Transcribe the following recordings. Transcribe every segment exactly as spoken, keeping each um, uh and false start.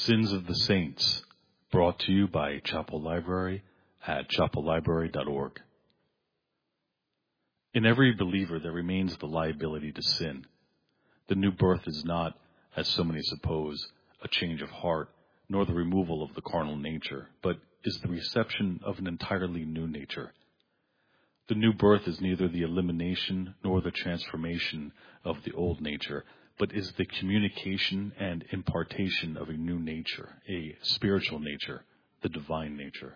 Sins of the Saints, brought to you by Chapel Library at chapel library dot org. In every believer there remains the liability to sin. The new birth is not, as so many suppose, a change of heart, nor the removal of the carnal nature, but is the reception of an entirely new nature. The new birth is neither the elimination nor the transformation of the old nature, but is the communication and impartation of a new nature, a spiritual nature, the divine nature.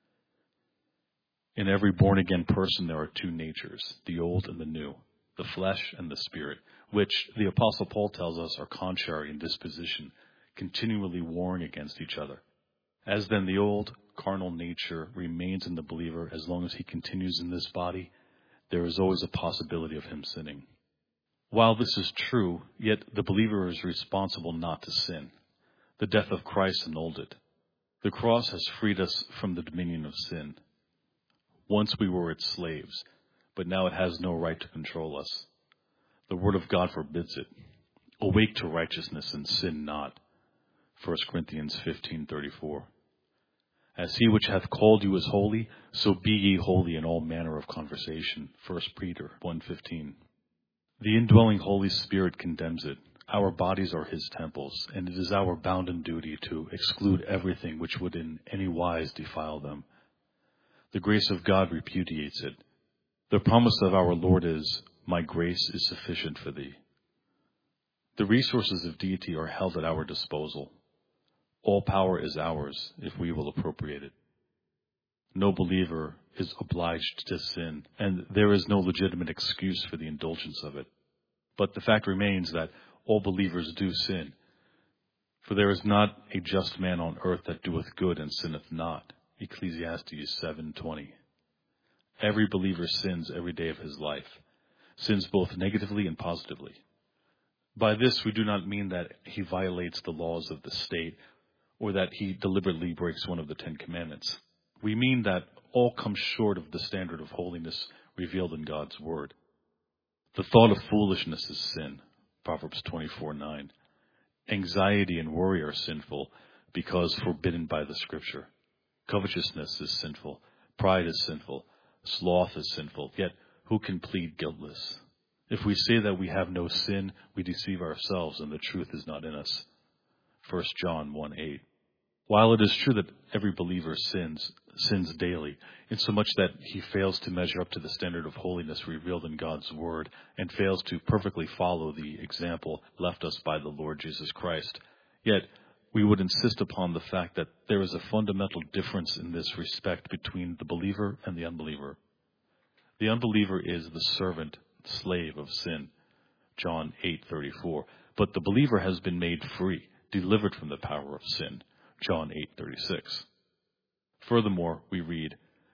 In every born-again person there are two natures, the old and the new, the flesh and the spirit, which the Apostle Paul tells us are contrary in disposition, continually warring against each other. As then the old carnal nature remains in the believer as long as he continues in this body, there is always a possibility of him sinning. While this is true, yet the believer is responsible not to sin. The death of Christ annulled it. The cross has freed us from the dominion of sin. Once we were its slaves, but now it has no right to control us. The Word of God forbids it. Awake to righteousness and sin not. First Corinthians fifteen thirty-four. As he which hath called you is holy, so be ye holy in all manner of conversation. First Peter one fifteen. The indwelling Holy Spirit condemns it. Our bodies are his temples, and it is our bounden duty to exclude everything which would in any wise defile them. The grace of God repudiates it. The promise of our Lord is, my grace is sufficient for thee. The resources of deity are held at our disposal. All power is ours if we will appropriate it. No believer is obliged to sin, and there is no legitimate excuse for the indulgence of it. But the fact remains that all believers do sin. For there is not a just man on earth that doeth good and sinneth not. Ecclesiastes seven twenty. Every believer sins every day of his life, sins both negatively and positively. By this we do not mean that he violates the laws of the state or that he deliberately breaks one of the Ten Commandments. We mean that all come short of the standard of holiness revealed in God's Word. The thought of foolishness is sin, Proverbs twenty-four nine. Anxiety and worry are sinful because forbidden by the Scripture. Covetousness is sinful, pride is sinful, sloth is sinful, yet who can plead guiltless? If we say that we have no sin, we deceive ourselves and the truth is not in us. First John one eight. While it is true that every believer sins, sins daily, insomuch that he fails to measure up to the standard of holiness revealed in God's Word and fails to perfectly follow the example left us by the Lord Jesus Christ, yet we would insist upon the fact that there is a fundamental difference in this respect between the believer and the unbeliever. The unbeliever is the servant, slave of sin, John eight thirty-four, but the believer has been made free, delivered from the power of sin, John eight thirty-six. Furthermore, we read,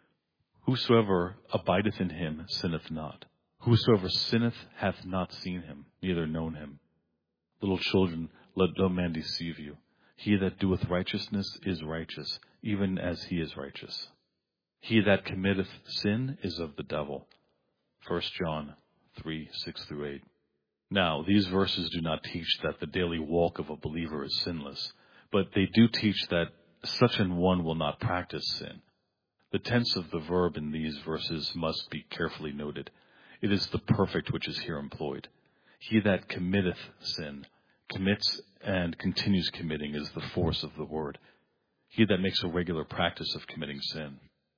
whosoever abideth in him sinneth not. Whosoever sinneth hath not seen him, neither known him. Little children, let no man deceive you. He that doeth righteousness is righteous, even as he is righteous. He that committeth sin is of the devil. First John three six through eight. Now, these verses do not teach that the daily walk of a believer is sinless, but they do teach that such an one will not practice sin. The tense of the verb in these verses must be carefully noted. It is the perfect which is here employed. He that committeth sin, commits and continues committing is the force of the word. He that makes a regular practice of committing sin.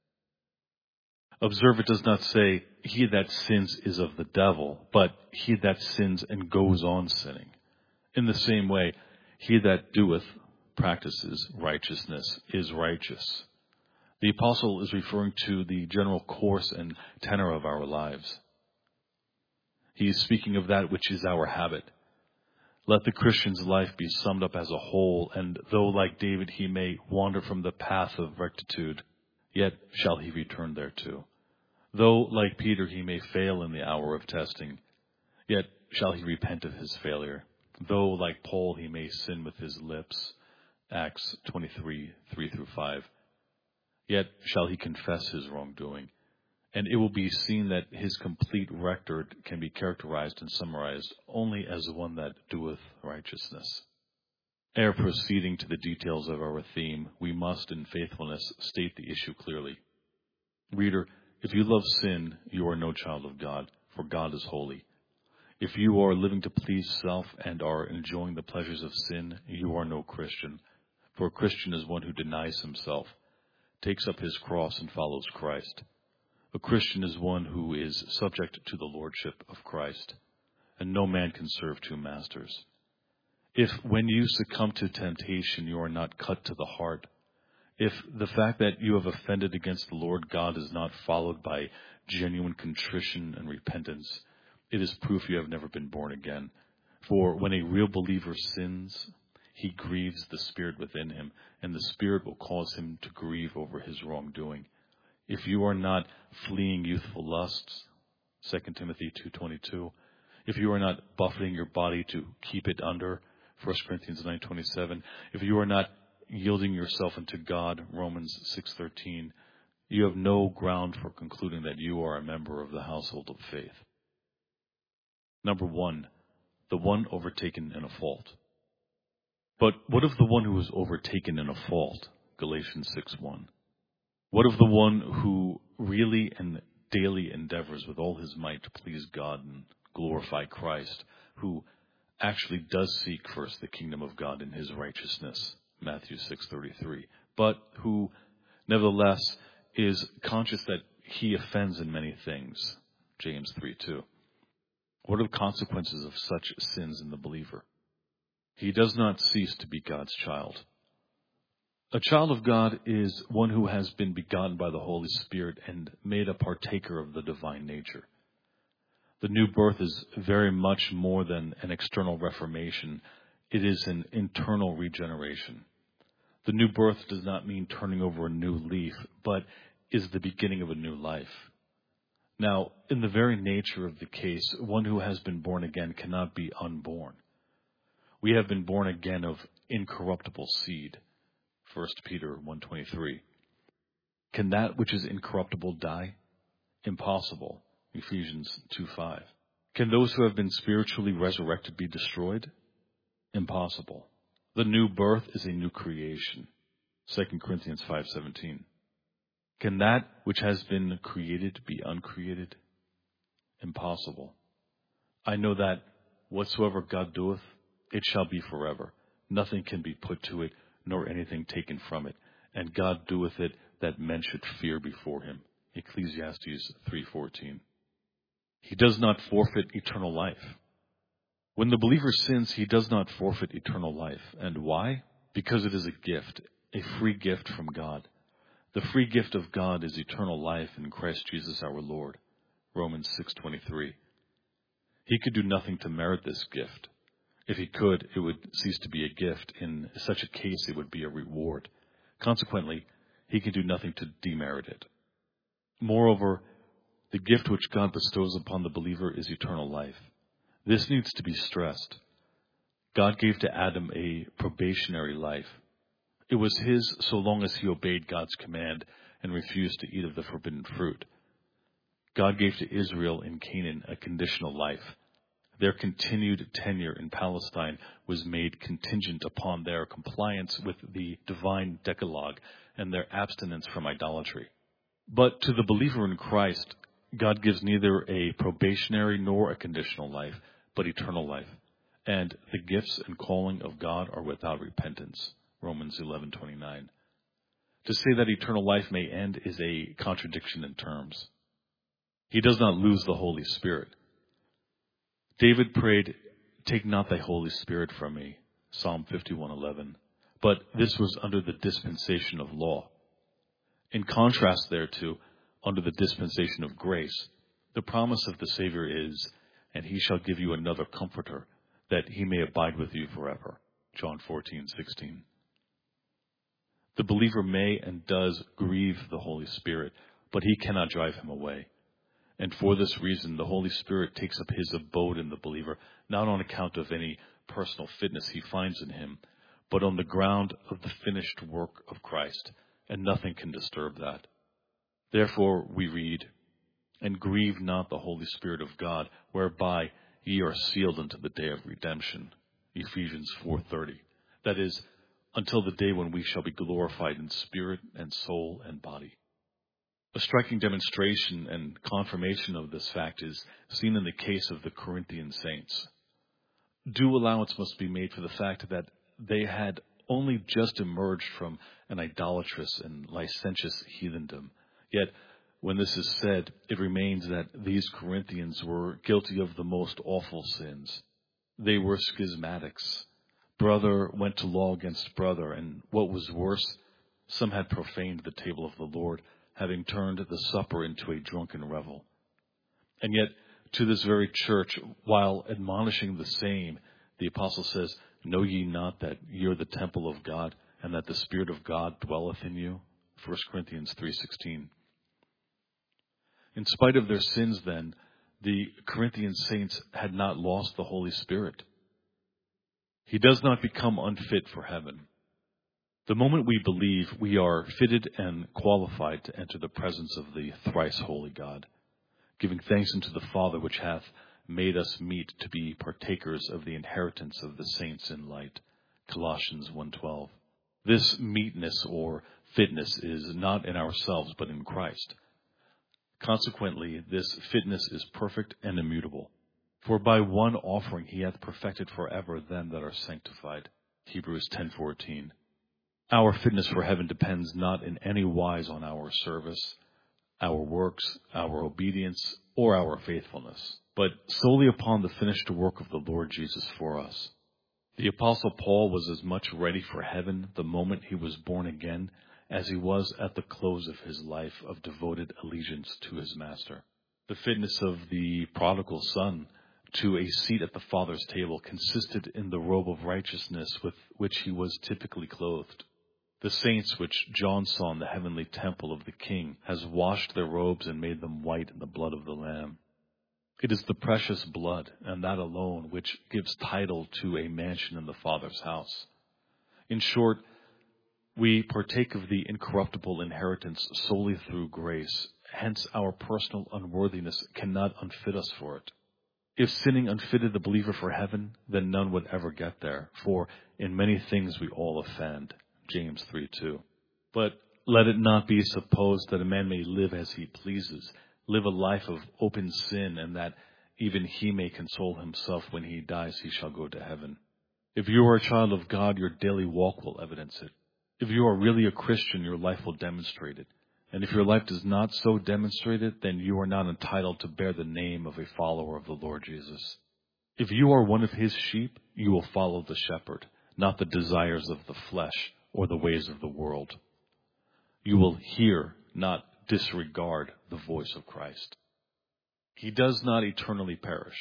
Observe, it does not say, he that sins is of the devil, but he that sins and goes on sinning. In the same way, he that doeth, practices righteousness is righteous. The apostle is referring to the general course and tenor of our lives. He is speaking of that which is our habit. Let the Christian's life be summed up as a whole, and though like David he may wander from the path of rectitude, yet shall he return thereto. Though like Peter he may fail in the hour of testing, yet shall he repent of his failure. Though like Paul he may sin with his lips, Acts twenty-three three through five, yet shall he confess his wrongdoing. And it will be seen that his complete record can be characterized and summarized only as one that doeth righteousness. Ere proceeding to the details of our theme, we must, in faithfulness, state the issue clearly. Reader, if you love sin, you are no child of God, for God is holy. If you are living to please self and are enjoying the pleasures of sin, you are no Christian, for a Christian is one who denies himself, takes up his cross, and follows Christ. A Christian is one who is subject to the lordship of Christ, and no man can serve two masters. If, when you succumb to temptation, you are not cut to the heart, if the fact that you have offended against the Lord God is not followed by genuine contrition and repentance, it is proof you have never been born again. For when a real believer sins, he grieves the Spirit within him, and the Spirit will cause him to grieve over his wrongdoing. If you are not fleeing youthful lusts, Second Timothy two twenty-two, if you are not buffeting your body to keep it under, First Corinthians nine twenty-seven, if you are not yielding yourself unto God, Romans six thirteen, you have no ground for concluding that you are a member of the household of faith. Number one, the one overtaken in a fault. But what of the one who is overtaken in a fault? Galatians six one. What of the one who really and daily endeavors with all his might to please God and glorify Christ, who actually does seek first the kingdom of God and his righteousness, Matthew six thirty-three, but who nevertheless is conscious that he offends in many things, James three two. What are the consequences of such sins in the believer? He does not cease to be God's child. A child of God is one who has been begotten by the Holy Spirit and made a partaker of the divine nature. The new birth is very much more than an external reformation. It is an internal regeneration. The new birth does not mean turning over a new leaf, but is the beginning of a new life. Now, in the very nature of the case, one who has been born again cannot be unborn. We have been born again of incorruptible seed, First Peter one twenty-three. Can that which is incorruptible die? Impossible, Ephesians two five. Can those who have been spiritually resurrected be destroyed? Impossible. The new birth is a new creation, Second Corinthians five seventeen. Can that which has been created be uncreated? Impossible. I know that whatsoever God doeth, it shall be forever. Nothing can be put to it, nor anything taken from it. And God doeth it that men should fear before him. Ecclesiastes three fourteen. He does not forfeit eternal life. When the believer sins, he does not forfeit eternal life. And why? Because it is a gift, a free gift from God. The free gift of God is eternal life in Christ Jesus our Lord. Romans six twenty-three. He could do nothing to merit this gift. If he could, it would cease to be a gift. In such a case, it would be a reward. Consequently, he can do nothing to demerit it. Moreover, the gift which God bestows upon the believer is eternal life. This needs to be stressed. God gave to Adam a probationary life. It was his so long as he obeyed God's command and refused to eat of the forbidden fruit. God gave to Israel in Canaan a conditional life. Their continued tenure in Palestine was made contingent upon their compliance with the divine Decalogue and their abstinence from idolatry. But to the believer in Christ, God gives neither a probationary nor a conditional life, but eternal life. And the gifts and calling of God are without repentance. Romans eleven twenty-nine. To say that eternal life may end is a contradiction in terms. He does not lose the Holy Spirit. David prayed, "Take not thy Holy Spirit from me," Psalm fifty-one eleven. But this was under the dispensation of law. In contrast thereto, under the dispensation of grace, the promise of the Savior is, "And he shall give you another comforter, that he may abide with you forever." John fourteen sixteen. The believer may and does grieve the Holy Spirit, but he cannot drive him away. And for this reason, the Holy Spirit takes up his abode in the believer, not on account of any personal fitness he finds in him, but on the ground of the finished work of Christ, and nothing can disturb that. Therefore we read, "And grieve not the Holy Spirit of God, whereby ye are sealed unto the day of redemption." Ephesians four thirty. That is, until the day when we shall be glorified in spirit and soul and body. A striking demonstration and confirmation of this fact is seen in the case of the Corinthian saints. Due allowance must be made for the fact that they had only just emerged from an idolatrous and licentious heathendom. Yet, when this is said, it remains that these Corinthians were guilty of the most awful sins. They were schismatics. Brother went to law against brother, and what was worse, some had profaned the table of the Lord, having turned the supper into a drunken revel. And yet, to this very church, while admonishing the same, the apostle says, "Know ye not that ye are the temple of God, and that the Spirit of God dwelleth in you?" First Corinthians three sixteen. In spite of their sins, then, the Corinthian saints had not lost the Holy Spirit. He does not become unfit for heaven. The moment we believe, we are fitted and qualified to enter the presence of the thrice holy God, giving thanks unto the Father which hath made us meet to be partakers of the inheritance of the saints in light. Colossians one twelve. This meetness or fitness is not in ourselves, but in Christ. Consequently, this fitness is perfect and immutable. For by one offering he hath perfected forever them that are sanctified. Hebrews ten fourteen. Our fitness for heaven depends not in any wise on our service, our works, our obedience, or our faithfulness, but solely upon the finished work of the Lord Jesus for us. The Apostle Paul was as much ready for heaven the moment he was born again as he was at the close of his life of devoted allegiance to his Master. The fitness of the prodigal son to a seat at the Father's table consisted in the robe of righteousness with which he was typically clothed. The saints which John saw in the heavenly temple of the King has washed their robes and made them white in the blood of the Lamb. It is the precious blood, and that alone, which gives title to a mansion in the Father's house. In short, we partake of the incorruptible inheritance solely through grace. Hence, our personal unworthiness cannot unfit us for it. If sinning unfitted the believer for heaven, then none would ever get there, for in many things we all offend. James three two. But let it not be supposed that a man may live as he pleases, live a life of open sin, and that even he may console himself when he dies he shall go to heaven. If you are a child of God, your daily walk will evidence it. If you are really a Christian, your life will demonstrate it. And if your life does not so demonstrate it, then you are not entitled to bear the name of a follower of the Lord Jesus. If you are one of his sheep, you will follow the shepherd, not the desires of the flesh or the ways of the world. You will hear, not disregard, the voice of Christ. He does not eternally perish.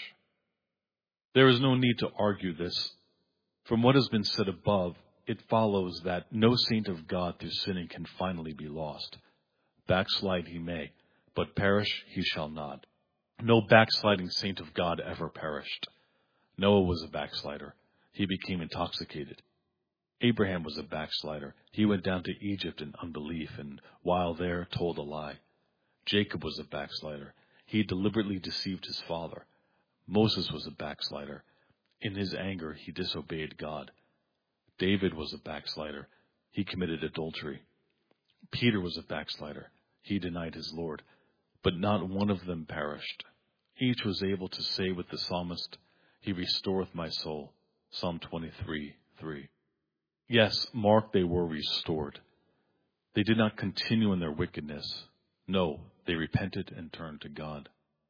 There is no need to argue this. From what has been said above, it follows that no saint of God through sinning can finally be lost. Backslide he may, but perish he shall not. No backsliding saint of God ever perished. Noah was a backslider. He became intoxicated. Abraham was a backslider. He went down to Egypt in unbelief and while there told a lie. Jacob was a backslider. He deliberately deceived his father. Moses was a backslider. In his anger, he disobeyed God. David was a backslider. He committed adultery. Peter was a backslider. He denied his Lord. But not one of them perished. Each was able to say with the psalmist, "He restoreth my soul." Psalm twenty-three three. Yes, mark, they were restored. They did not continue in their wickedness. No, they repented and turned to God.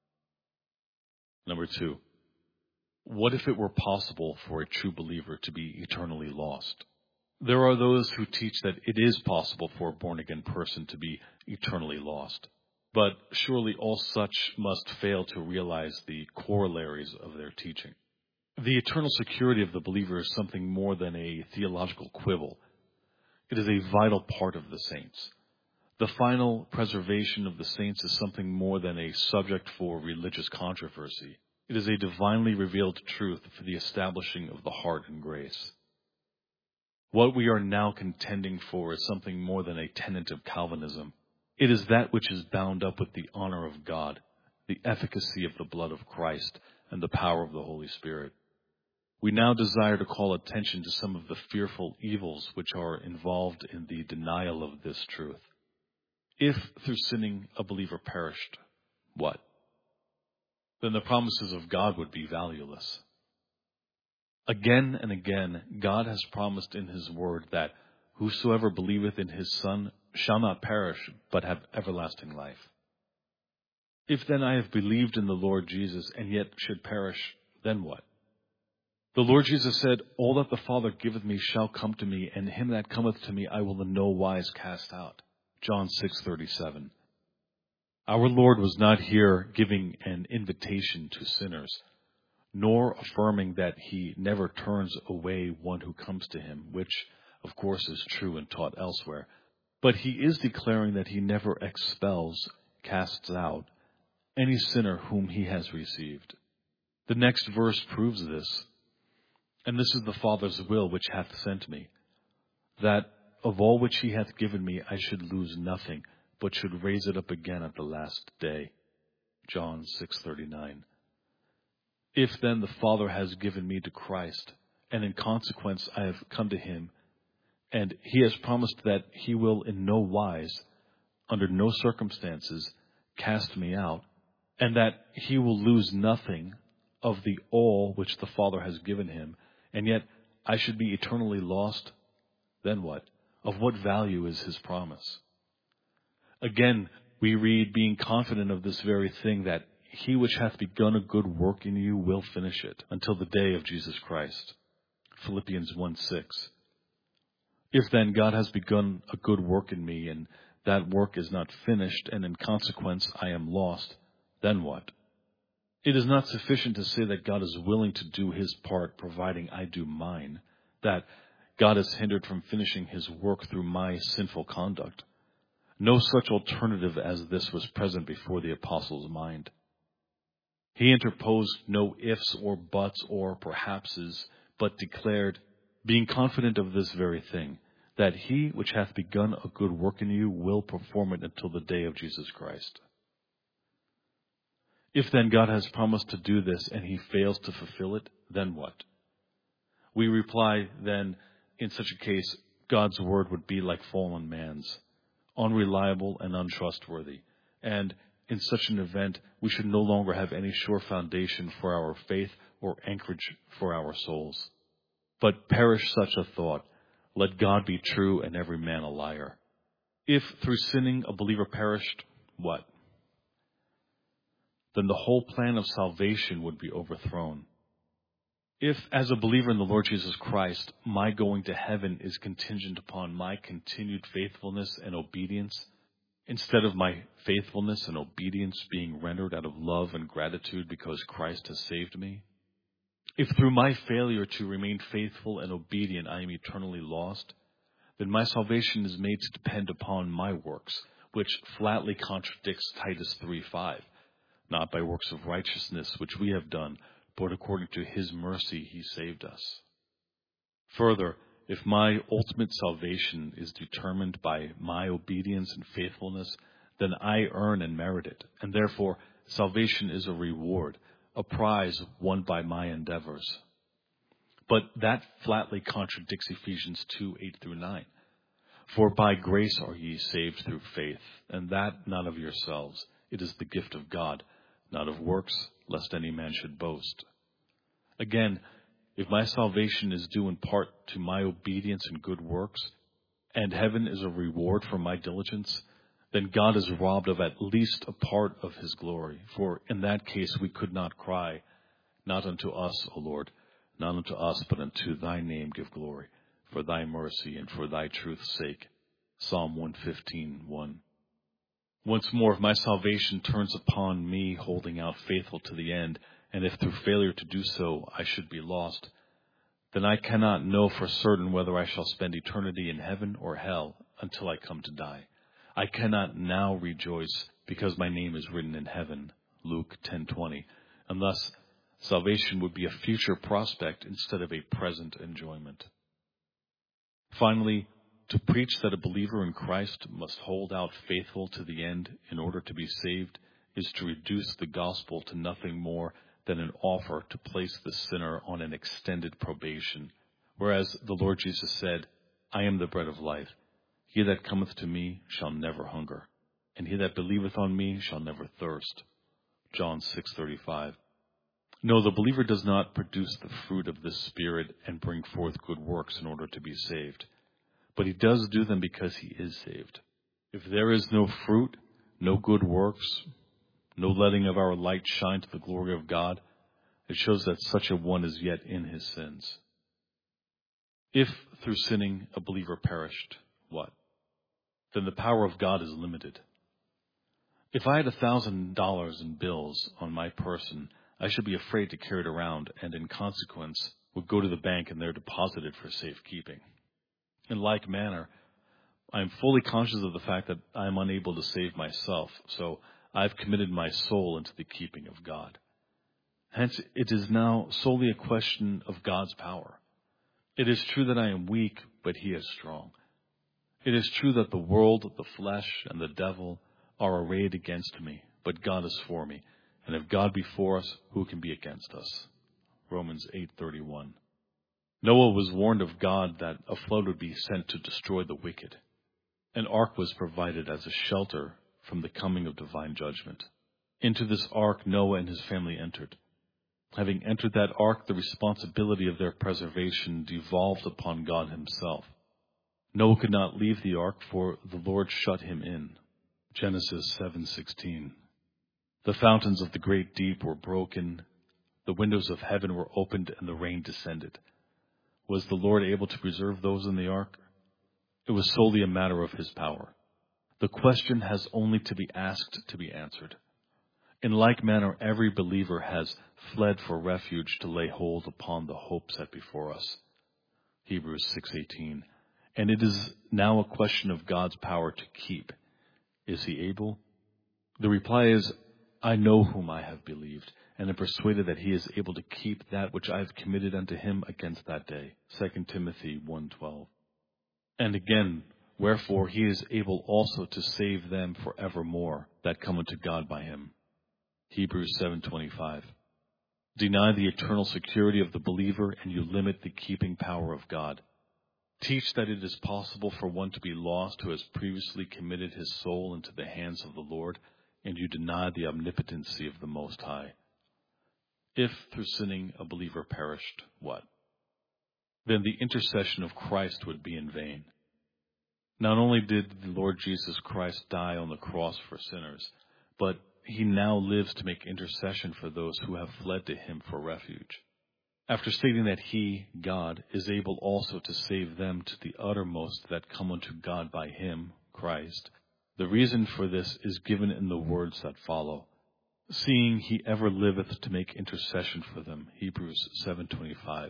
Number two, what if it were possible for a true believer to be eternally lost? There are those who teach that it is possible for a born-again person to be eternally lost. But surely all such must fail to realize the corollaries of their teaching. The eternal security of the believer is something more than a theological quibble. It is a vital part of the saints. The final preservation of the saints is something more than a subject for religious controversy. It is a divinely revealed truth for the establishing of the heart in grace. What we are now contending for is something more than a tenet of Calvinism. It is that which is bound up with the honor of God, the efficacy of the blood of Christ, and the power of the Holy Spirit. We now desire to call attention to some of the fearful evils which are involved in the denial of this truth. If through sinning a believer perished, what? Then the promises of God would be valueless. Again and again, God has promised in His word that whosoever believeth in His Son shall not perish, but have everlasting life. If then I have believed in the Lord Jesus, and yet should perish, then what? The Lord Jesus said, All that the Father giveth me shall come to me, and him that cometh to me I will in no wise cast out. John six thirty-seven. Our Lord was not here giving an invitation to sinners, nor affirming that He never turns away one who comes to Him, which, of course, is true and taught elsewhere. But He is declaring that He never expels, casts out, any sinner whom He has received. The next verse proves this. And this is the Father's will which hath sent me, that of all which He hath given me I should lose nothing, but should raise it up again at the last day. John six thirty-nine. If then the Father has given me to Christ, and in consequence I have come to Him, and He has promised that He will in no wise, under no circumstances, cast me out, and that He will lose nothing of the all which the Father has given Him, and yet I should be eternally lost, then what? Of what value is His promise? Again, we read, being confident of this very thing, that He which hath begun a good work in you will finish it until the day of Jesus Christ. Philippians one six. If then God has begun a good work in me, and that work is not finished, and in consequence I am lost, then what? It is not sufficient to say that God is willing to do His part, providing I do mine, that God is hindered from finishing His work through my sinful conduct. No such alternative as this was present before the apostle's mind. He interposed no ifs or buts or perhapses, but declared, being confident of this very thing, that He which hath begun a good work in you will perform it until the day of Jesus Christ. If then God has promised to do this and He fails to fulfill it, then what? We reply, then, in such a case, God's word would be like fallen man's, unreliable and untrustworthy, and in such an event, we should no longer have any sure foundation for our faith or anchorage for our souls. But perish such a thought. Let God be true and every man a liar. If through sinning a believer perished, what? Then the whole plan of salvation would be overthrown. If, as a believer in the Lord Jesus Christ, my going to heaven is contingent upon my continued faithfulness and obedience, instead of my faithfulness and obedience being rendered out of love and gratitude because Christ has saved me, if through my failure to remain faithful and obedient I am eternally lost, then my salvation is made to depend upon my works, which flatly contradicts Titus three five. Not by works of righteousness which we have done, but according to His mercy He saved us. Further, if my ultimate salvation is determined by my obedience and faithfulness, then I earn and merit it, and therefore salvation is a reward, a prize won by my endeavors. But that flatly contradicts Ephesians two eight through nine. For by grace are ye saved through faith, and that not of yourselves. It is the gift of God, not of works, lest any man should boast. Again, if my salvation is due in part to my obedience and good works, and heaven is a reward for my diligence, then God is robbed of at least a part of His glory. For in that case we could not cry, Not unto us, O Lord, not unto us, but unto Thy name give glory, for Thy mercy and for Thy truth's sake. Psalm one fifteen one. Once more, if my salvation turns upon me holding out faithful to the end, and if through failure to do so I should be lost, then I cannot know for certain whether I shall spend eternity in heaven or hell until I come to die. I cannot now rejoice because my name is written in heaven, Luke ten twenty, and thus salvation would be a future prospect instead of a present enjoyment. Finally, to preach that a believer in Christ must hold out faithful to the end in order to be saved is to reduce the gospel to nothing more than an offer to place the sinner on an extended probation. Whereas the Lord Jesus said, I am the bread of life. He that cometh to me shall never hunger, and he that believeth on me shall never thirst. John six thirty-five. No, the believer does not produce the fruit of the Spirit and bring forth good works in order to be saved. But he does do them because he is saved. If there is no fruit, no good works, no letting of our light shine to the glory of God, it shows that such a one is yet in his sins. If through sinning a believer perished, what? Then the power of God is limited. If I had a thousand dollars in bills on my person, I should be afraid to carry it around, and in consequence would go to the bank and there deposit it for safekeeping. In like manner, I am fully conscious of the fact that I am unable to save myself, so I have committed my soul into the keeping of God. Hence, it is now solely a question of God's power. It is true that I am weak, but he is strong. It is true that the world, the flesh, and the devil are arrayed against me, but God is for me. And if God be for us, who can be against us? Romans eight thirty-one. Noah was warned of God that a flood would be sent to destroy the wicked. An ark was provided as a shelter from the coming of divine judgment. Into this ark Noah and his family entered. Having entered that ark, the responsibility of their preservation devolved upon God himself. Noah could not leave the ark, for the Lord shut him in. Genesis seven sixteen. The fountains of the great deep were broken, the windows of heaven were opened, and the rain descended. Was the Lord able to preserve those in the ark? It was solely a matter of his power. The question has only to be asked to be answered. In like manner, every believer has fled for refuge to lay hold upon the hope set before us. Hebrews six eighteen. And it is now a question of God's power to keep. Is he able? The reply is, I know whom I have believed, and am persuaded that he is able to keep that which I have committed unto him against that day. Second Timothy one twelve. And again, wherefore he is able also to save them for evermore that come unto God by him. Hebrews seven twenty-five. Deny the eternal security of the believer, and you limit the keeping power of God. Teach that it is possible for one to be lost who has previously committed his soul into the hands of the Lord, and you deny the omnipotency of the Most High. If through sinning a believer perished, what? Then the intercession of Christ would be in vain. Not only did the Lord Jesus Christ die on the cross for sinners, but he now lives to make intercession for those who have fled to him for refuge. After stating that he, God, is able also to save them to the uttermost that come unto God by him, Christ, the reason for this is given in the words that follow. Seeing he ever liveth to make intercession for them, Hebrews seven twenty-five.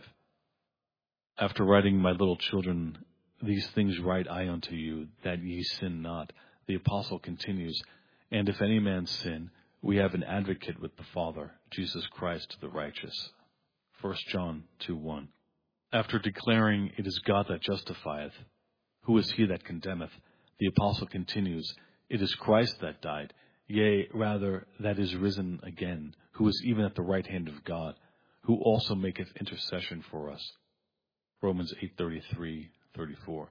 After writing, my little children, these things write I unto you, that ye sin not, the apostle continues, and if any man sin, we have an advocate with the Father, Jesus Christ the righteous. First John two one. After declaring, it is God that justifieth, who is he that condemneth? The apostle continues, it is Christ that died, yea, rather, that is risen again, who is even at the right hand of God, who also maketh intercession for us. Romans eight thirty-three thirty-four.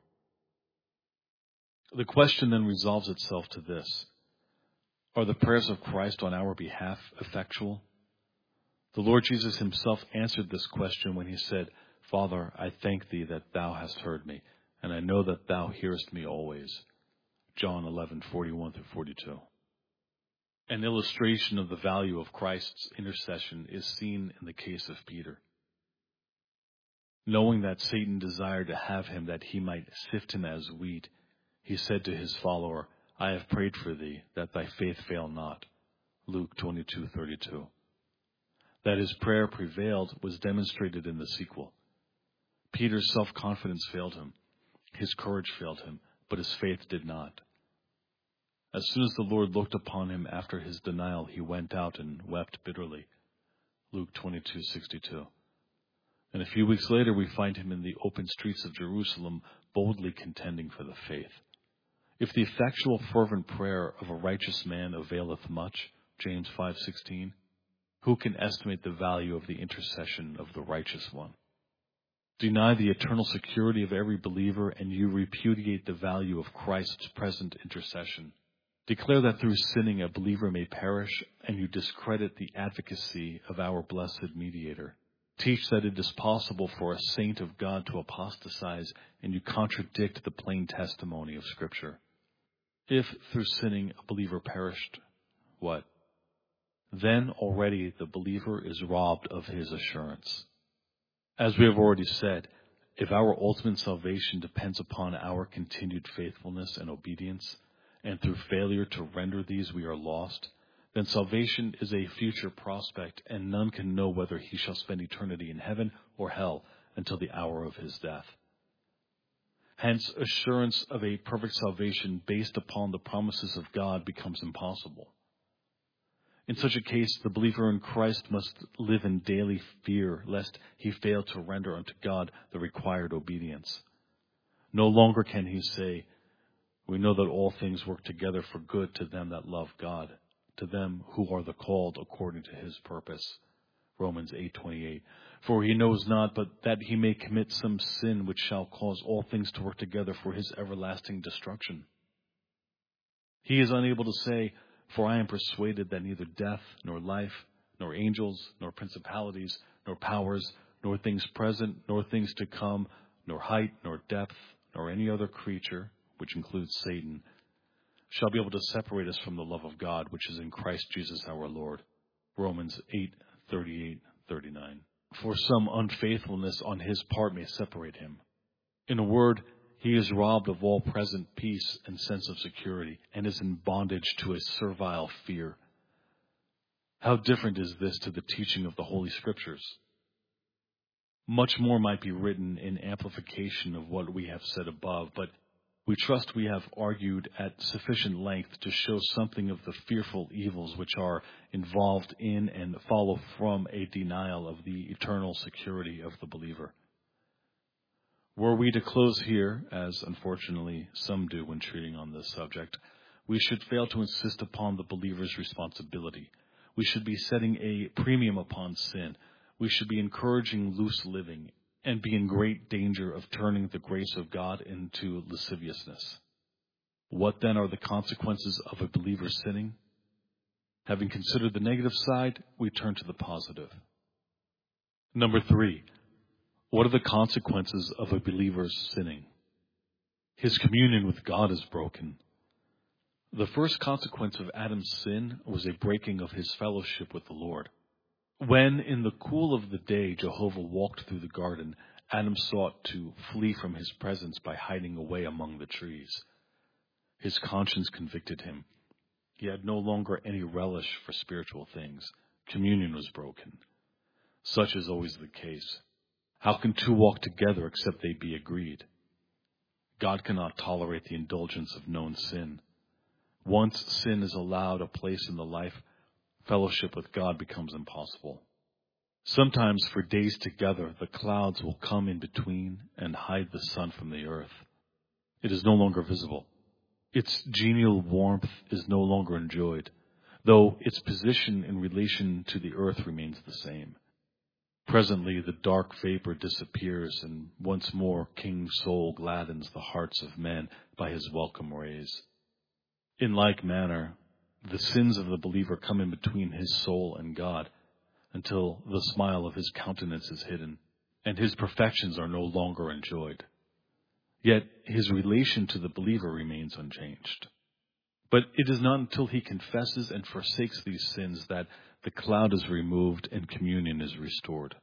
The question then resolves itself to this. Are the prayers of Christ on our behalf effectual? The Lord Jesus himself answered this question when he said, Father, I thank thee that thou hast heard me, and I know that thou hearest me always. John eleven forty-one through forty-two. An illustration of the value of Christ's intercession is seen in the case of Peter. Knowing that Satan desired to have him that he might sift him as wheat, he said to his follower, I have prayed for thee, that thy faith fail not. Luke twenty-two thirty-two. That his prayer prevailed was demonstrated in the sequel. Peter's self-confidence failed him. His courage failed him, but his faith did not. As soon as the Lord looked upon him after his denial, he went out and wept bitterly. Luke twenty-two sixty-two. And a few weeks later, we find him in the open streets of Jerusalem, boldly contending for the faith. If the effectual fervent prayer of a righteous man availeth much, James five sixteen, Who can estimate the value of the intercession of the righteous one? Deny the eternal security of every believer, and you repudiate the value of Christ's present intercession. Declare that through sinning a believer may perish, and you discredit the advocacy of our blessed mediator. Teach that it is possible for a saint of God to apostatize, and you contradict the plain testimony of Scripture. If through sinning a believer perished, what? Then already the believer is robbed of his assurance. As we have already said, if our ultimate salvation depends upon our continued faithfulness and obedience, and through failure to render these we are lost, then salvation is a future prospect, and none can know whether he shall spend eternity in heaven or hell until the hour of his death. Hence, assurance of a perfect salvation based upon the promises of God becomes impossible. In such a case, the believer in Christ must live in daily fear lest he fail to render unto God the required obedience. No longer can he say, "We know that all things work together for good to them that love God, to them who are the called according to his purpose." Romans eight twenty-eight. For he knows not, but that he may commit some sin which shall cause all things to work together for his everlasting destruction. He is unable to say, "For I am persuaded that neither death, nor life, nor angels, nor principalities, nor powers, nor things present, nor things to come, nor height, nor depth, nor any other creature," which includes Satan, "shall be able to separate us from the love of God, which is in Christ Jesus our Lord." Romans eight thirty-eight thirty-nine. For some unfaithfulness on his part may separate him. In a word, he is robbed of all present peace and sense of security, and is in bondage to a servile fear. How different is this to the teaching of the Holy Scriptures? Much more might be written in amplification of what we have said above, but we trust we have argued at sufficient length to show something of the fearful evils which are involved in and follow from a denial of the eternal security of the believer. Were we to close here, as unfortunately some do when treating on this subject, we should fail to insist upon the believer's responsibility. We should be setting a premium upon sin. We should be encouraging loose living, and be in great danger of turning the grace of God into lasciviousness. What then are the consequences of a believer sinning? Having considered the negative side, we turn to the positive. Number three, what are the consequences of a believer's sinning? His communion with God is broken. The first consequence of Adam's sin was a breaking of his fellowship with the Lord. When, in the cool of the day, Jehovah walked through the garden, Adam sought to flee from his presence by hiding away among the trees. His conscience convicted him. He had no longer any relish for spiritual things. Communion was broken. Such is always the case. How can two walk together except they be agreed? God cannot tolerate the indulgence of known sin. Once sin is allowed a place in the life, fellowship with God becomes impossible. Sometimes for days together, the clouds will come in between and hide the sun from the earth. It is no longer visible. Its genial warmth is no longer enjoyed, though its position in relation to the earth remains the same. Presently, the dark vapor disappears, and once more King Sol gladdens the hearts of men by his welcome rays. In like manner, the sins of the believer come in between his soul and God, until the smile of his countenance is hidden, and his perfections are no longer enjoyed. Yet his relation to the believer remains unchanged. But it is not until he confesses and forsakes these sins that the cloud is removed and communion is restored.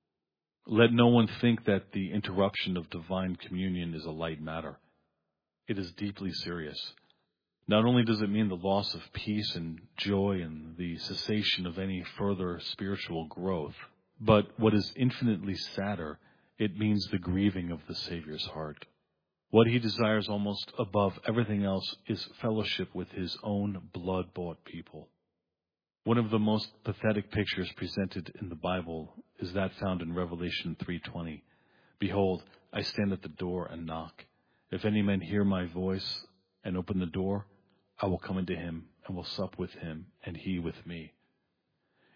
Let no one think that the interruption of divine communion is a light matter. It is deeply serious. Not only does it mean the loss of peace and joy and the cessation of any further spiritual growth, but what is infinitely sadder, it means the grieving of the Savior's heart. What he desires almost above everything else is fellowship with his own blood-bought people. One of the most pathetic pictures presented in the Bible is that found in Revelation three twenty. Behold, I stand at the door and knock. If any man hear my voice and open the door, I will come into him and will sup with him and he with me.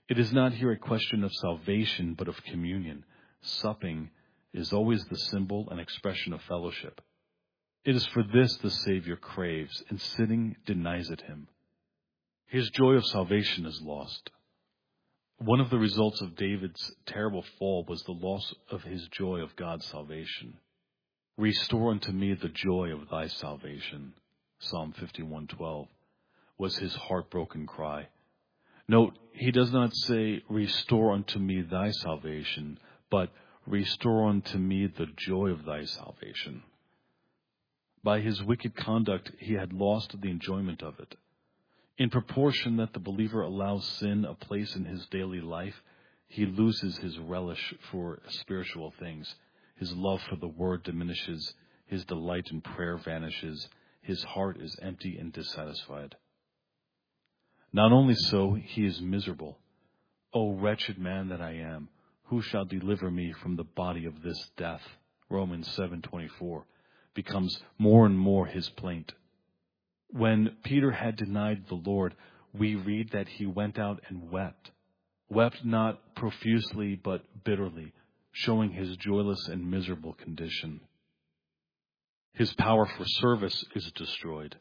It is not here a question of salvation, but of communion. Supping is always the symbol and expression of fellowship. It is for this the Savior craves, and sitting denies it him. His joy of salvation is lost. One of the results of David's terrible fall was the loss of his joy of God's salvation. Restore unto me the joy of thy salvation, Psalm fifty-one twelve, was his heartbroken cry. Note, he does not say, restore unto me thy salvation, but restore unto me the joy of thy salvation. By his wicked conduct, he had lost the enjoyment of it. In proportion that the believer allows sin a place in his daily life, he loses his relish for spiritual things. His love for the word diminishes. His delight in prayer vanishes. His heart is empty and dissatisfied. Not only so, he is miserable. O wretched man that I am, who shall deliver me from the body of this death? Romans seven twenty-four becomes more and more his plaint. When Peter had denied the Lord, we read that he went out and wept. Wept not profusely, but bitterly, showing his joyless and miserable condition. His power for service is destroyed.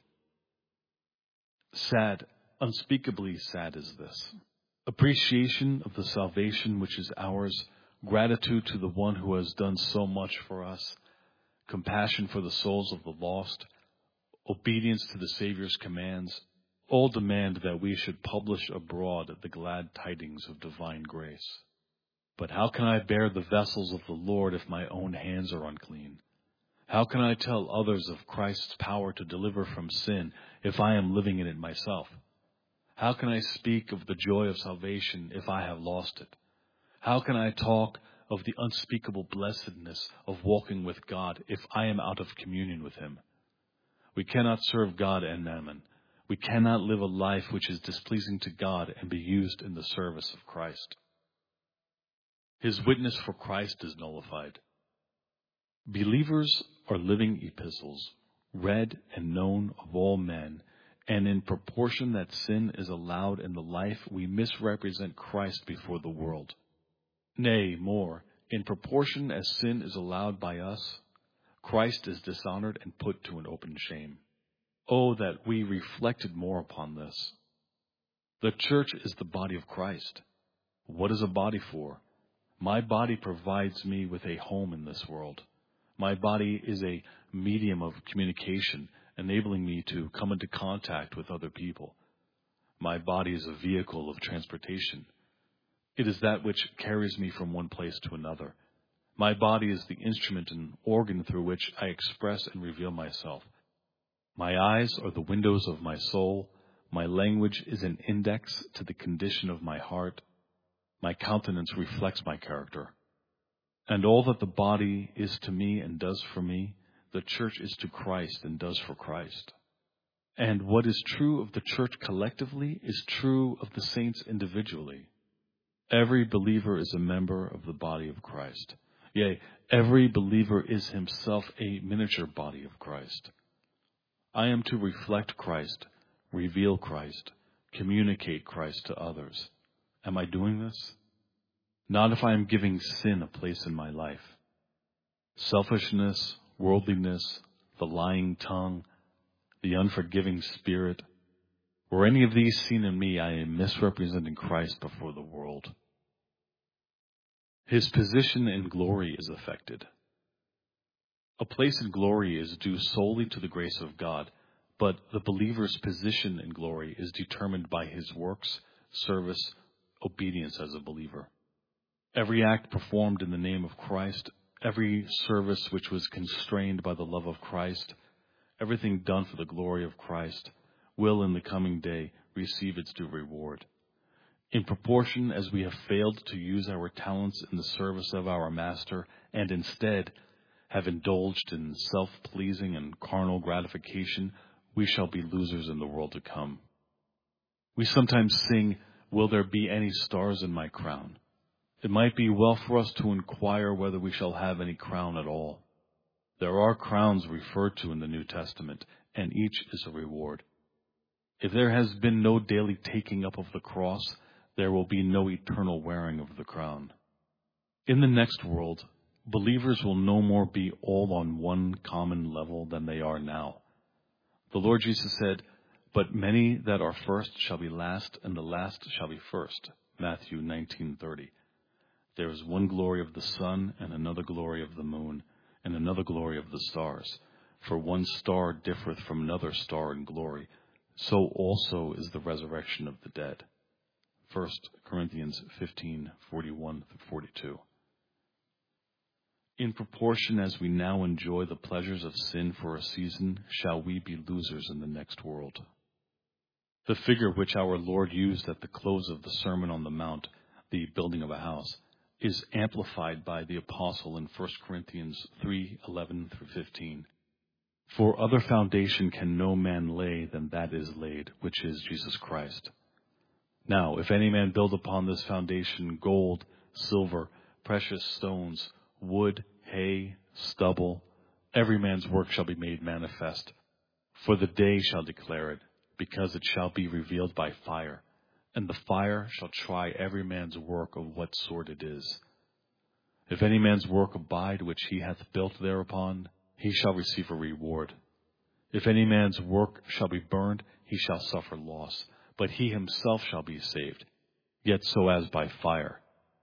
Sad, unspeakably sad is this. Appreciation of the salvation which is ours, gratitude to the one who has done so much for us, compassion for the souls of the lost, obedience to the Savior's commands, all demand that we should publish abroad the glad tidings of divine grace. But how can I bear the vessels of the Lord if my own hands are unclean? How can I tell others of Christ's power to deliver from sin if I am living in it myself? How can I speak of the joy of salvation if I have lost it? How can I talk of the unspeakable blessedness of walking with God if I am out of communion with Him? We cannot serve God and mammon. We cannot live a life which is displeasing to God and be used in the service of Christ. His witness for Christ is nullified. Believers are living epistles, read and known of all men, and in proportion that sin is allowed in the life, we misrepresent Christ before the world. Nay, more, in proportion as sin is allowed by us, Christ is dishonored and put to an open shame. Oh, that we reflected more upon this. The church is the body of Christ. What is a body for? My body provides me with a home in this world. My body is a medium of communication, enabling me to come into contact with other people. My body is a vehicle of transportation. It is that which carries me from one place to another. My body is the instrument and organ through which I express and reveal myself. My eyes are the windows of my soul. My language is an index to the condition of my heart. My countenance reflects my character. And all that the body is to me and does for me, the church is to Christ and does for Christ. And what is true of the church collectively is true of the saints individually. Every believer is a member of the body of Christ. Yea, every believer is himself a miniature body of Christ. I am to reflect Christ, reveal Christ, communicate Christ to others. Am I doing this? Not if I am giving sin a place in my life. Selfishness, worldliness, the lying tongue, the unforgiving spirit, were any of these seen in me, I am misrepresenting Christ before the world. His position in glory is affected. A place in glory is due solely to the grace of God, but the believer's position in glory is determined by his works, service, obedience as a believer. Every act performed in the name of Christ, every service which was constrained by the love of Christ, everything done for the glory of Christ, will in the coming day receive its due reward. In proportion as we have failed to use our talents in the service of our Master, and instead have indulged in self-pleasing and carnal gratification, we shall be losers in the world to come. We sometimes sing, "Will there be any stars in my crown?" It might be well for us to inquire whether we shall have any crown at all. There are crowns referred to in the New Testament, and each is a reward. If there has been no daily taking up of the cross, There will be no eternal wearing of the crown. In the next world, believers will no more be all on one common level than they are now. The Lord Jesus said, "But many that are first shall be last, and the last shall be first." Matthew nineteen thirty. There is one glory of the sun, and another glory of the moon, and another glory of the stars. For one star differeth from another star in glory. So also is the resurrection of the dead. First Corinthians fifteen forty-one through forty-two. In proportion as we now enjoy the pleasures of sin for a season, shall we be losers in the next world. The figure which our Lord used at the close of the Sermon on the Mount, the building of a house, is amplified by the apostle in First Corinthians three eleven through fifteen. For other foundation can no man lay than that is laid, which is Jesus Christ. Now, if any man build upon this foundation gold, silver, precious stones, wood, hay, stubble, every man's work shall be made manifest. For the day shall declare it, because it shall be revealed by fire, and the fire shall try every man's work of what sort it is. If any man's work abide which he hath built thereupon, he shall receive a reward. If any man's work shall be burned, he shall suffer loss, but he himself shall be saved, yet so as by fire.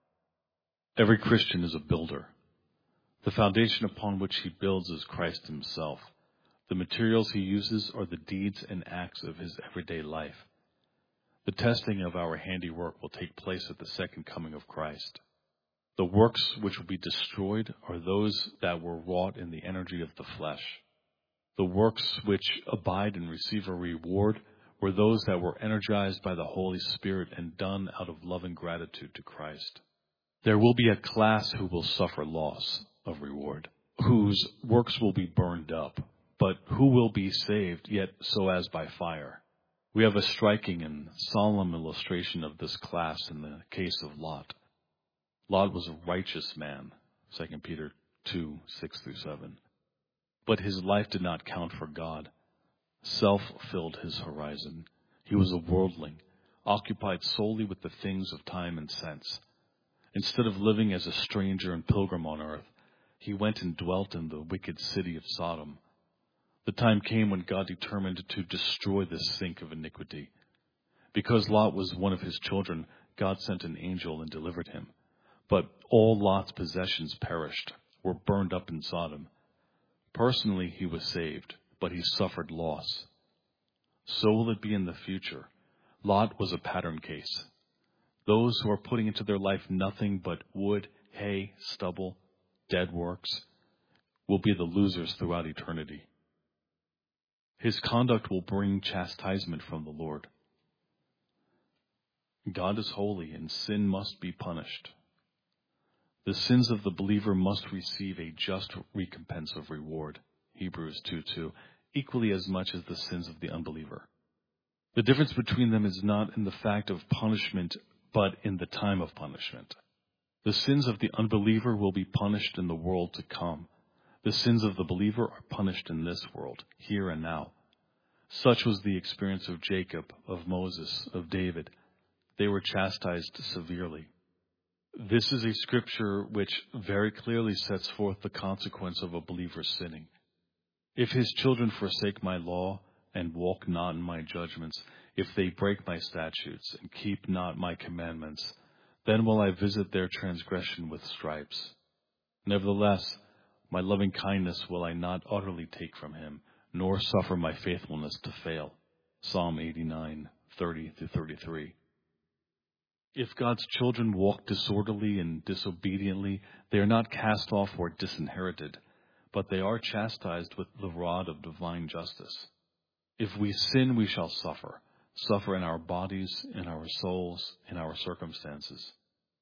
Every Christian is a builder. The foundation upon which he builds is Christ himself. The materials he uses are the deeds and acts of his everyday life. The testing of our handiwork will take place at the second coming of Christ. The works which will be destroyed are those that were wrought in the energy of the flesh. The works which abide and receive a reward were those that were energized by the Holy Spirit and done out of loving gratitude to Christ. There will be a class who will suffer loss of reward, whose works will be burned up, but who will be saved, yet so as by fire. We have a striking and solemn illustration of this class in the case of Lot. Lot was a righteous man, Second Peter two, six through seven. But his life did not count for God. Self filled his horizon. He was a worldling, occupied solely with the things of time and sense. Instead of living as a stranger and pilgrim on earth, he went and dwelt in the wicked city of Sodom. The time came when God determined to destroy this sink of iniquity. Because Lot was one of his children, God sent an angel and delivered him. But all Lot's possessions perished, were burned up in Sodom. Personally, he was saved, but he suffered loss. So will it be in the future. Lot was a pattern case. Those who are putting into their life nothing but wood, hay, stubble, dead works, will be the losers throughout eternity. His conduct will bring chastisement from the Lord. God is holy, and sin must be punished. The sins of the believer must receive a just recompense of reward, Hebrews two two, equally as much as the sins of the unbeliever. The difference between them is not in the fact of punishment, but in the time of punishment. The sins of the unbeliever will be punished in the world to come. The sins of the believer are punished in this world, here and now. Such was the experience of Jacob, of Moses, of David. They were chastised severely. This is a scripture which very clearly sets forth the consequence of a believer sinning. If his children forsake my law and walk not in my judgments, if they break my statutes and keep not my commandments, then will I visit their transgression with stripes. Nevertheless, my loving kindness will I not utterly take from him, nor suffer my faithfulness to fail. Psalm eighty-nine, thirty through thirty-three. If God's children walk disorderly and disobediently, they are not cast off or disinherited, but they are chastised with the rod of divine justice. If we sin, we shall suffer, suffer in our bodies, in our souls, in our circumstances.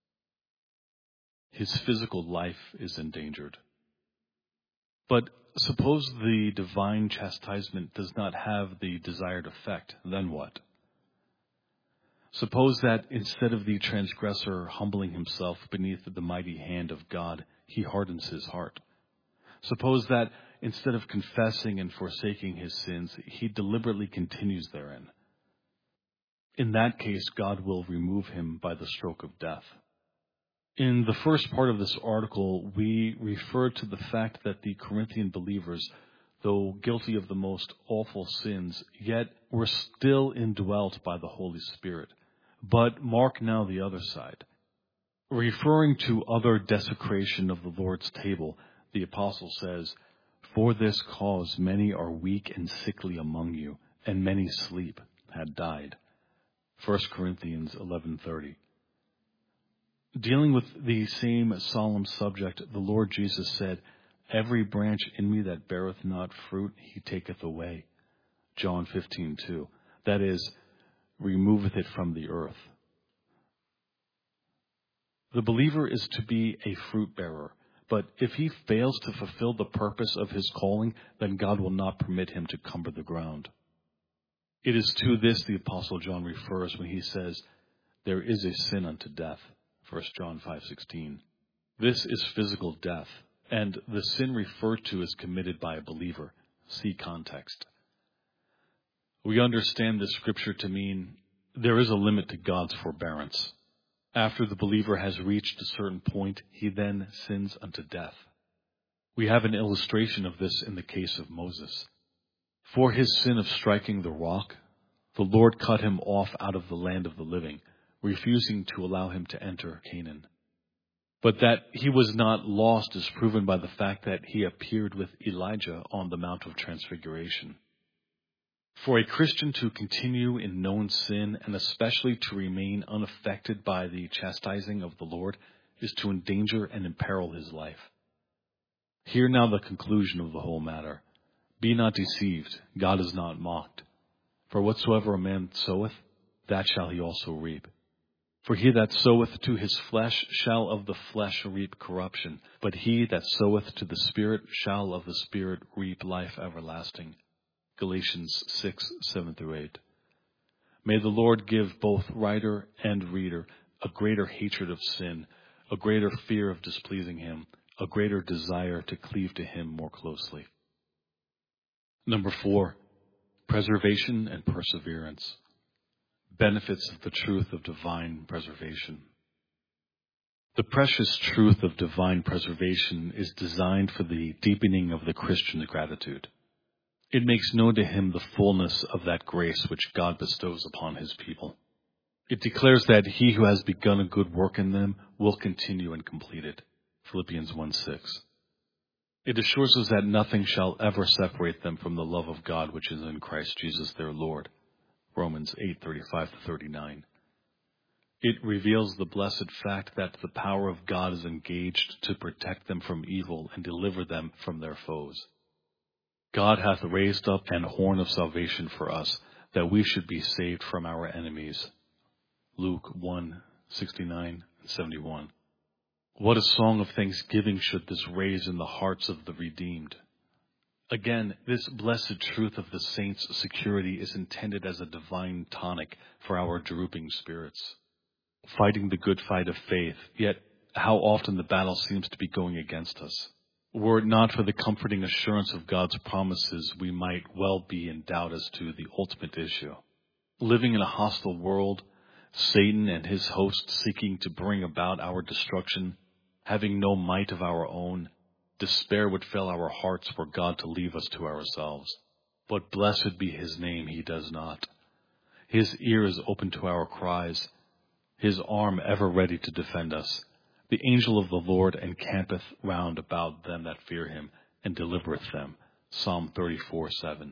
His physical life is endangered. But suppose the divine chastisement does not have the desired effect, then what? Suppose that instead of the transgressor humbling himself beneath the mighty hand of God, he hardens his heart. Suppose that instead of confessing and forsaking his sins, he deliberately continues therein. In that case, God will remove him by the stroke of death. In the first part of this article, we refer to the fact that the Corinthian believers, though guilty of the most awful sins, yet were still indwelt by the Holy Spirit. But mark now the other side. Referring to other desecration of the Lord's table, the apostle says, "For this cause many are weak and sickly among you, and many sleep, had died." First Corinthians eleven thirty. Dealing with the same solemn subject, the Lord Jesus said, "Every branch in me that beareth not fruit, he taketh away." John fifteen two. That is, removeth it from the earth. The believer is to be a fruit bearer, but if he fails to fulfill the purpose of his calling, then God will not permit him to cumber the ground. It is to this the Apostle John refers when he says, "There is a sin unto death." First John five sixteen. This is physical death, and the sin referred to is committed by a believer. See context. We understand this scripture to mean there is a limit to God's forbearance. After the believer has reached a certain point, he then sins unto death. We have an illustration of this in the case of Moses. For his sin of striking the rock, the Lord cut him off out of the land of the living, refusing to allow him to enter Canaan. But that he was not lost is proven by the fact that he appeared with Elijah on the Mount of Transfiguration. For a Christian to continue in known sin, and especially to remain unaffected by the chastising of the Lord, is to endanger and imperil his life. Hear now the conclusion of the whole matter. Be not deceived, God is not mocked. For whatsoever a man soweth, that shall he also reap. For he that soweth to his flesh shall of the flesh reap corruption, but he that soweth to the Spirit shall of the Spirit reap life everlasting. Galatians six, seven through eight. May the Lord give both writer and reader a greater hatred of sin, a greater fear of displeasing him, a greater desire to cleave to him more closely. Number four, preservation and perseverance. Benefits of the truth of divine preservation. The precious truth of divine preservation is designed for the deepening of the Christian's gratitude. It makes known to him the fullness of that grace which God bestows upon his people. It declares that he who has begun a good work in them will continue and complete it. Philippians one six. It assures us that nothing shall ever separate them from the love of God which is in Christ Jesus their Lord. Romans eight thirty-five to thirty-nine. It reveals the blessed fact that the power of God is engaged to protect them from evil and deliver them from their foes. God hath raised up an horn of salvation for us, that we should be saved from our enemies. Luke one sixty-nine and seventy-one. What a song of thanksgiving should this raise in the hearts of the redeemed. Again, this blessed truth of the saints' security is intended as a divine tonic for our drooping spirits. Fighting the good fight of faith, yet how often the battle seems to be going against us. Were it not for the comforting assurance of God's promises, we might well be in doubt as to the ultimate issue. Living in a hostile world, Satan and his hosts seeking to bring about our destruction, having no might of our own, despair would fill our hearts were God to leave us to ourselves. But blessed be his name, he does not. His ear is open to our cries, his arm ever ready to defend us. The angel of the Lord encampeth round about them that fear him, and delivereth them. Psalm thirty-four seven.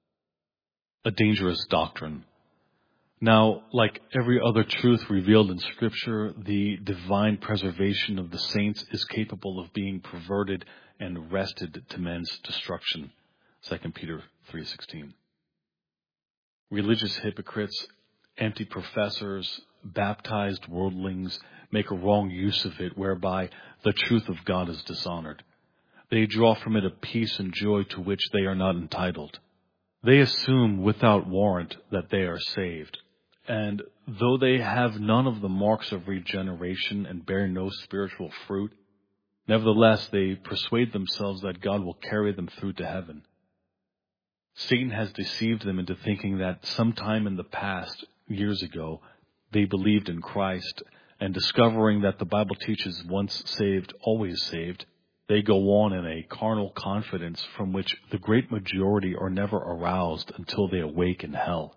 A dangerous doctrine. Now, like every other truth revealed in Scripture, the divine preservation of the saints is capable of being perverted and wrested to men's destruction. Second Peter three sixteen. Religious hypocrites, empty professors, baptized worldlings make a wrong use of it, whereby the truth of God is dishonored. They draw from it a peace and joy to which they are not entitled. They assume without warrant that they are saved, and though they have none of the marks of regeneration and bear no spiritual fruit, nevertheless they persuade themselves that God will carry them through to heaven. Satan has deceived them into thinking that sometime in the past, years ago, they believed in Christ, and discovering that the Bible teaches once saved, always saved, they go on in a carnal confidence from which the great majority are never aroused until they awake in hell.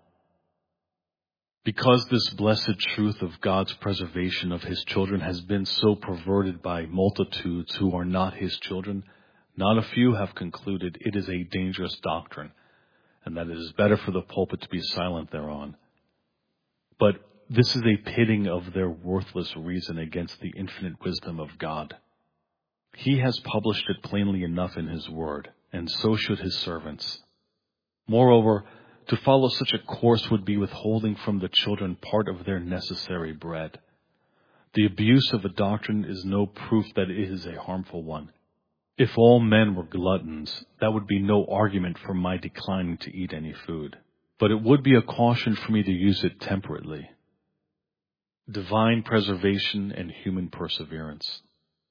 Because this blessed truth of God's preservation of His children has been so perverted by multitudes who are not His children, not a few have concluded it is a dangerous doctrine, and that it is better for the pulpit to be silent thereon. But this is a pitting of their worthless reason against the infinite wisdom of God. He has published it plainly enough in His word, and so should His servants. Moreover, to follow such a course would be withholding from the children part of their necessary bread. The abuse of a doctrine is no proof that it is a harmful one. If all men were gluttons, that would be no argument for my declining to eat any food. But it would be a caution for me to use it temperately. Divine preservation and human perseverance.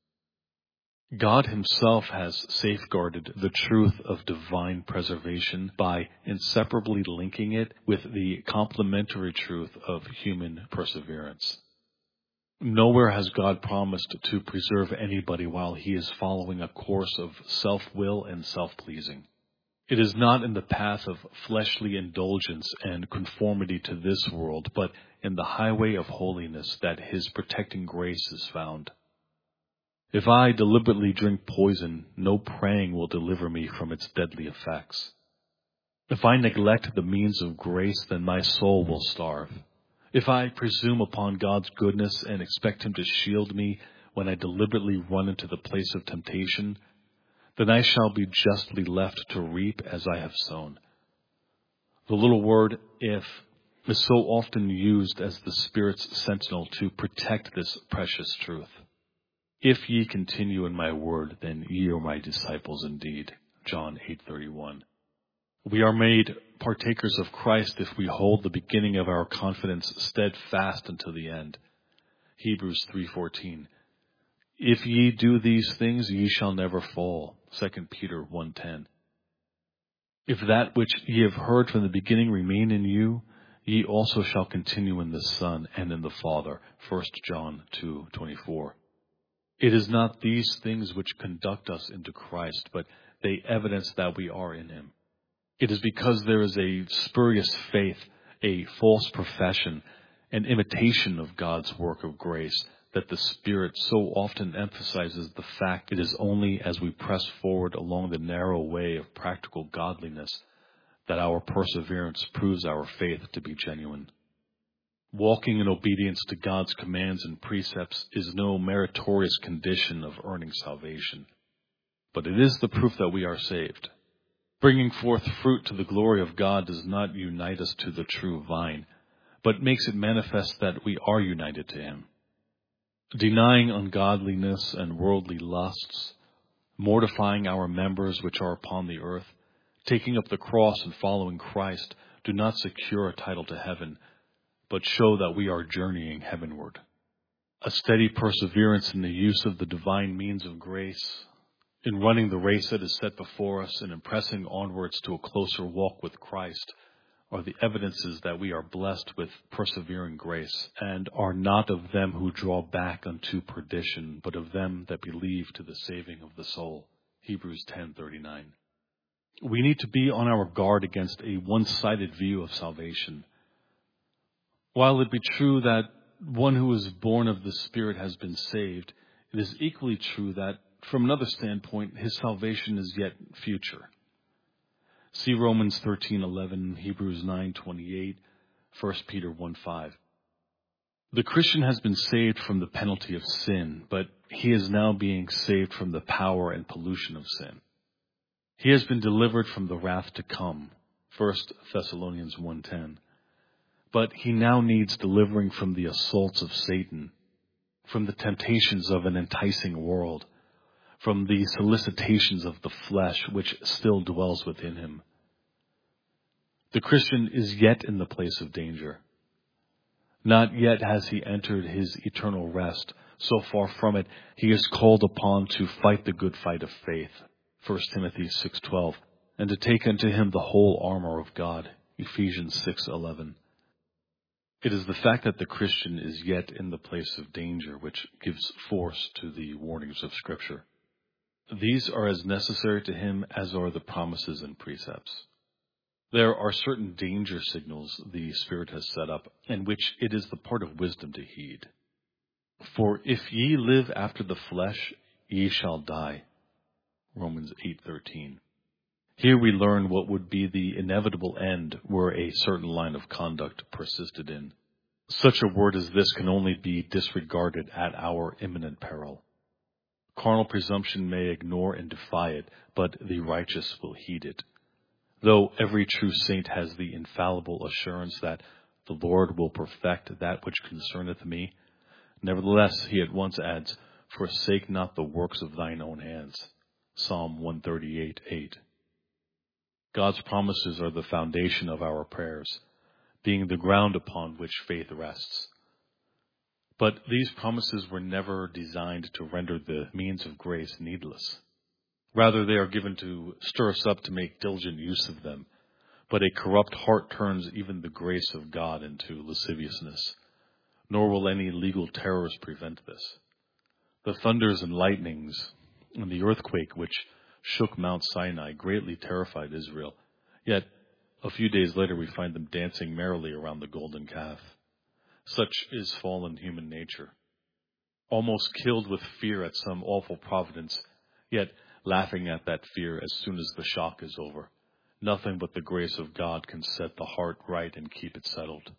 God Himself has safeguarded the truth of divine preservation by inseparably linking it with the complementary truth of human perseverance. Nowhere has God promised to preserve anybody while he is following a course of self-will and self-pleasing. It is not in the path of fleshly indulgence and conformity to this world, but in the highway of holiness that His protecting grace is found. If I deliberately drink poison, no praying will deliver me from its deadly effects. If I neglect the means of grace, then my soul will starve. If I presume upon God's goodness and expect Him to shield me when I deliberately run into the place of temptation, then I shall be justly left to reap as I have sown. The little word "if" is so often used as the Spirit's sentinel to protect this precious truth. If ye continue in my word, then ye are my disciples indeed. John eight thirty-one. We are made partakers of Christ if we hold the beginning of our confidence steadfast unto the end. Hebrews three fourteen. If ye do these things, ye shall never fall. Second Peter one ten. If that which ye have heard from the beginning remain in you, ye also shall continue in the Son and in the Father. First John two twenty-four. It is not these things which conduct us into Christ, but they evidence that we are in Him. It is because there is a spurious faith, a false profession, an imitation of God's work of grace, that the Spirit so often emphasizes the fact it is only as we press forward along the narrow way of practical godliness that our perseverance proves our faith to be genuine. Walking in obedience to God's commands and precepts is no meritorious condition of earning salvation, but it is the proof that we are saved. Bringing forth fruit to the glory of God does not unite us to the true vine, but makes it manifest that we are united to Him. Denying ungodliness and worldly lusts, mortifying our members which are upon the earth, taking up the cross and following Christ do not secure a title to heaven, but show that we are journeying heavenward. A steady perseverance in the use of the divine means of grace, in running the race that is set before us and in pressing onwards to a closer walk with Christ, are the evidences that we are blessed with persevering grace, and are not of them who draw back unto perdition, but of them that believe to the saving of the soul. Hebrews ten thirty-nine. We need to be on our guard against a one-sided view of salvation. While it be true that one who is born of the Spirit has been saved, it is equally true that, from another standpoint, his salvation is yet future. See Romans thirteen eleven, Hebrews nine twenty-eight, First Peter one five. The Christian has been saved from the penalty of sin, but he is now being saved from the power and pollution of sin. He has been delivered from the wrath to come, First Thessalonians one ten. But he now needs delivering from the assaults of Satan, from the temptations of an enticing world, from the solicitations of the flesh which still dwells within him. The Christian is yet in the place of danger. Not yet has he entered his eternal rest. So far from it, he is called upon to fight the good fight of faith. First Timothy six twelve. and to take unto him the whole armor of God. Ephesians six eleven. It is the fact that the Christian is yet in the place of danger which gives force to the warnings of Scripture. These are as necessary to him as are the promises and precepts. There are certain danger signals the Spirit has set up, and which it is the part of wisdom to heed. For if ye live after the flesh, ye shall die. Romans eight thirteen. Here we learn what would be the inevitable end were a certain line of conduct persisted in. Such a word as this can only be disregarded at our imminent peril. Carnal presumption may ignore and defy it, but the righteous will heed it. Though every true saint has the infallible assurance that the Lord will perfect that which concerneth me, nevertheless he at once adds, forsake not the works of thine own hands. Psalm one thirty-eight eight. God's promises are the foundation of our prayers, being the ground upon which faith rests. But these promises were never designed to render the means of grace needless. Rather, they are given to stir us up to make diligent use of them. But a corrupt heart turns even the grace of God into lasciviousness, nor will any legal terrors prevent this. The thunders and lightnings and the earthquake which shook Mount Sinai greatly terrified Israel. Yet, a few days later, we find them dancing merrily around the golden calf. Such is fallen human nature. Almost killed with fear at some awful providence, yet laughing at that fear as soon as the shock is over. Nothing but the grace of God can set the heart right and keep it settled.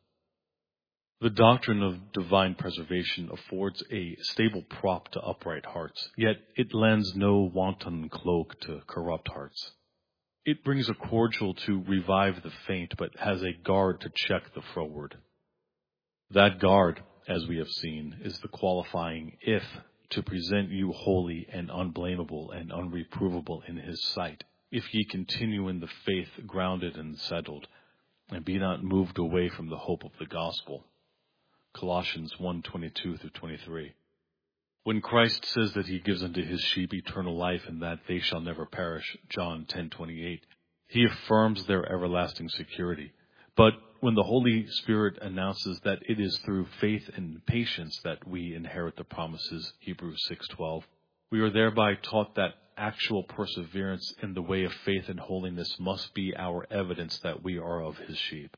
The doctrine of divine preservation affords a stable prop to upright hearts, yet it lends no wanton cloak to corrupt hearts. It brings a cordial to revive the faint, but has a guard to check the froward. That guard, as we have seen, is the qualifying if to present you holy and unblameable and unreprovable in his sight, if ye continue in the faith grounded and settled, and be not moved away from the hope of the gospel. Colossians one twenty-two through twenty-three. When Christ says that he gives unto his sheep eternal life and that they shall never perish, John ten twenty-eight, he affirms their everlasting security. But when the Holy Spirit announces that it is through faith and patience that we inherit the promises, Hebrews six twelve, we are thereby taught that actual perseverance in the way of faith and holiness must be our evidence that we are of his sheep.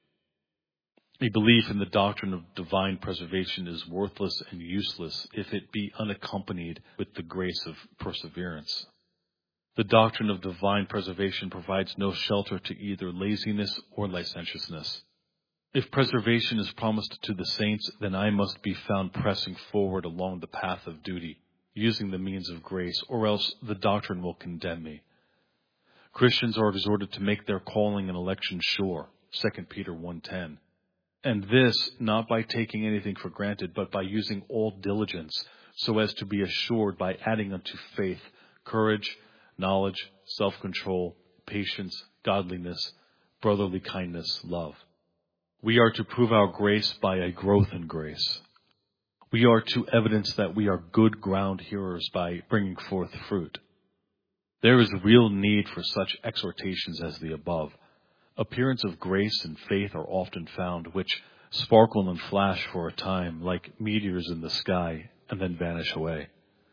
A belief in the doctrine of divine preservation is worthless and useless if it be unaccompanied with the grace of perseverance. The doctrine of divine preservation provides no shelter to either laziness or licentiousness. If preservation is promised to the saints, then I must be found pressing forward along the path of duty, using the means of grace, or else the doctrine will condemn me. Christians are exhorted to make their calling and election sure, Second Peter one ten. And this, not by taking anything for granted, but by using all diligence, so as to be assured by adding unto faith, courage, knowledge, self-control, patience, godliness, brotherly kindness, love. We are to prove our grace by a growth in grace. We are to evidence that we are good ground hearers by bringing forth fruit. There is real need for such exhortations as the above. Appearance of grace and faith are often found, which sparkle and flash for a time like meteors in the sky and then vanish away.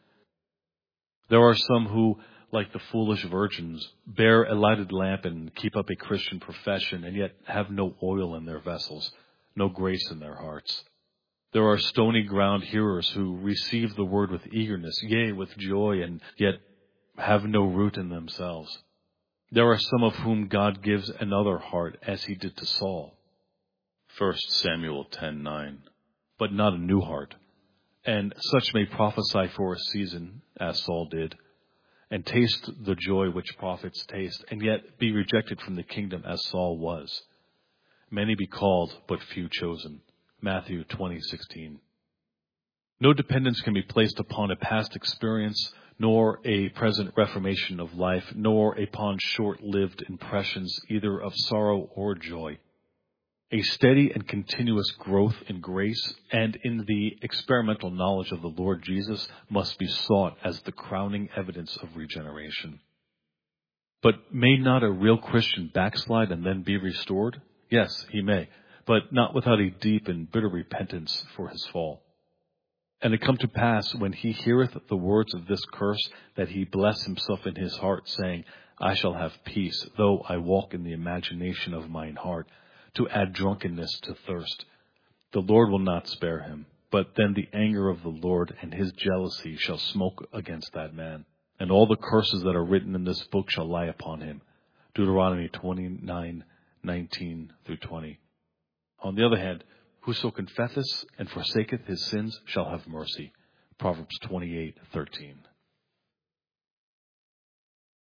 There are some who, like the foolish virgins, bear a lighted lamp and keep up a Christian profession and yet have no oil in their vessels, no grace in their hearts. There are stony ground hearers who receive the word with eagerness, yea, with joy, and yet have no root in themselves. There are some of whom God gives another heart, as he did to Saul. First Samuel ten nine. But not a new heart. And such may prophesy for a season, as Saul did, and taste the joy which prophets taste, and yet be rejected from the kingdom as Saul was. Many be called, but few chosen. Matthew twenty sixteen. No dependence can be placed upon a past experience, nor a present reformation of life, nor upon short-lived impressions either of sorrow or joy. A steady and continuous growth in grace and in the experimental knowledge of the Lord Jesus must be sought as the crowning evidence of regeneration. But may not a real Christian backslide and then be restored? Yes, he may, but not without a deep and bitter repentance for his fall. And it come to pass, when he heareth the words of this curse, that he bless himself in his heart, saying, I shall have peace, though I walk in the imagination of mine heart, to add drunkenness to thirst. The Lord will not spare him, but then the anger of the Lord and his jealousy shall smoke against that man. And all the curses that are written in this book shall lie upon him. Deuteronomy twenty-nine, nineteen through twenty. On the other hand, whoso confesseth and forsaketh his sins shall have mercy. Proverbs twenty-eight, thirteen.